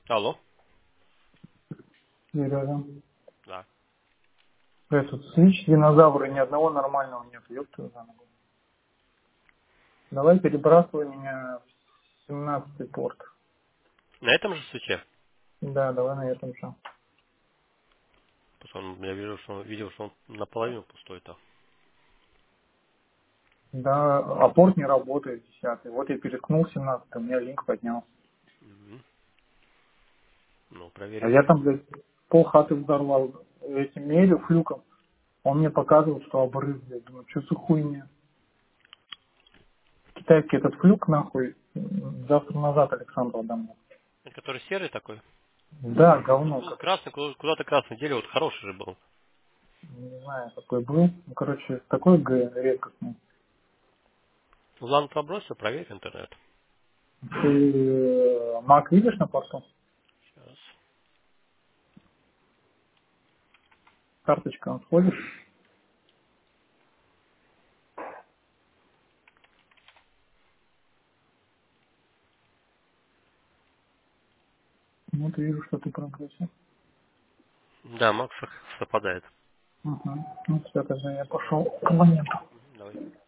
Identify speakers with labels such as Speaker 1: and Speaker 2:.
Speaker 1: Алло.
Speaker 2: Серьезно.
Speaker 1: Да.
Speaker 2: Этот свич динозавра ни одного нормального нет. Ёб твою за ногу. Давай перебрасывай меня в 17-й порт.
Speaker 1: На этом же свече?
Speaker 2: Да, давай на этом же.
Speaker 1: Потому что я видел, что он наполовину пустой-то.
Speaker 2: Да, а порт не работает 10-й. Вот я переткнул 17-й, у меня линк поднял.
Speaker 1: Мгм. Ну,
Speaker 2: А
Speaker 1: проверим.
Speaker 2: я там, блядь, пол хаты взорвал этим мерю, флюком. Он мне показывал, что обрыв, блядь. Думаю, что за хуйня? Китайский этот флюк, нахуй, завтра назад Александру отдам.
Speaker 1: Который серый такой?
Speaker 2: Да,
Speaker 1: Ну,
Speaker 2: говно
Speaker 1: был
Speaker 2: как.
Speaker 1: красный, куда-то красный дерево, вот хороший же был.
Speaker 2: Не знаю, какой был. Ну, короче, такой редкостный.
Speaker 1: Ладно, пробросил, проверь интернет.
Speaker 2: Ты Мак видишь на порту?
Speaker 1: Сейчас.
Speaker 2: Карточка, он входит. Вот вижу, что ты прогрузил.
Speaker 1: Да, Макс совпадает.
Speaker 2: Угу. Ну, все, тогда я пошел к абоненту.
Speaker 1: Давай.